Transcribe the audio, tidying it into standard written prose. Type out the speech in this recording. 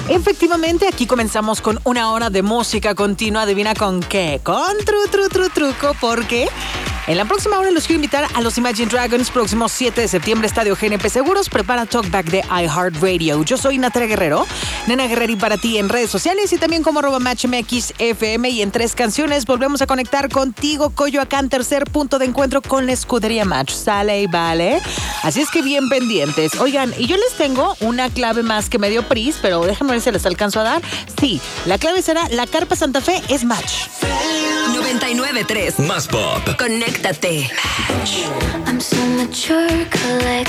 Efectivamente, aquí comenzamos con una hora de música continua. ¿Adivina con qué? Con truco, porque en la próxima hora los quiero invitar a los Imagine Dragons, próximo 7 de septiembre, Estadio GNP Seguros. Prepara Talkback de iHeartRadio. Yo soy Natalia Guerrero, Nena Guerreri para ti en redes sociales y también como @MatchMXFM. Y en 3 canciones volvemos a conectar contigo, Coyoacán, tercer punto de encuentro con la escudería Match. Sale y vale. Así es que bien pendientes. Oigan, y yo les tengo una clave más que me dio Pris, pero déjenme ver si les alcanzo a dar. Sí, la clave será la Carpa Santa Fe es Match. 99.3 Más pop. Conéctate. I'm so mature, collect